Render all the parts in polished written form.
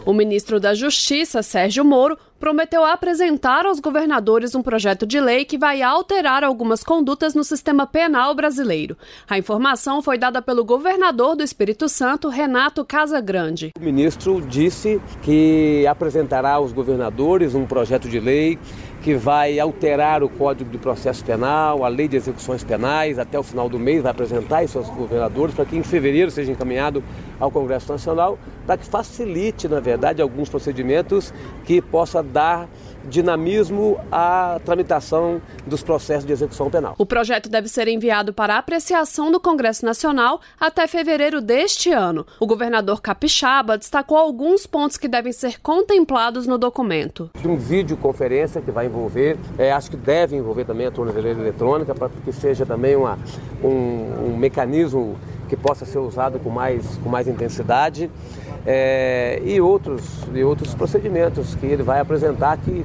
O ministro da Justiça, Sérgio Moro, prometeu apresentar aos governadores um projeto de lei que vai alterar algumas condutas no sistema penal brasileiro. A informação foi dada pelo governador do Espírito Santo, Renato Casagrande. O ministro disse que apresentará aos governadores um projeto de lei que vai alterar o Código de Processo Penal, a Lei de Execuções Penais, até o final do mês vai apresentar isso aos governadores para que em fevereiro seja encaminhado ao Congresso Nacional, para que facilite, na verdade, alguns procedimentos que possa dar dinamismo à tramitação dos processos de execução penal. O projeto deve ser enviado para apreciação do Congresso Nacional até fevereiro deste ano. O governador capixaba destacou alguns pontos que devem ser contemplados no documento. Um videoconferência que vai envolver, acho que deve envolver também a tornozeleira eletrônica, para que seja também um mecanismo que possa ser usado com mais intensidade. E outros procedimentos que ele vai apresentar que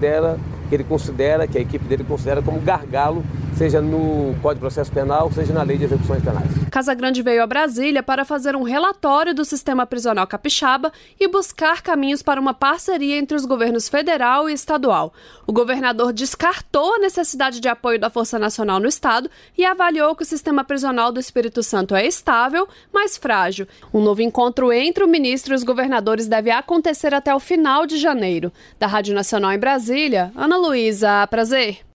a equipe dele considera como gargalo, seja no Código de Processo Penal, seja na Lei de Execuções Penais. Casagrande veio a Brasília para fazer um relatório do sistema prisional capixaba e buscar caminhos para uma parceria entre os governos federal e estadual. O governador descartou a necessidade de apoio da Força Nacional no estado e avaliou que o sistema prisional do Espírito Santo é estável, mas frágil. Um novo encontro entre o ministro e os governadores deve acontecer até o final de janeiro. Da Rádio Nacional em Brasília, Ana Luísa, prazer.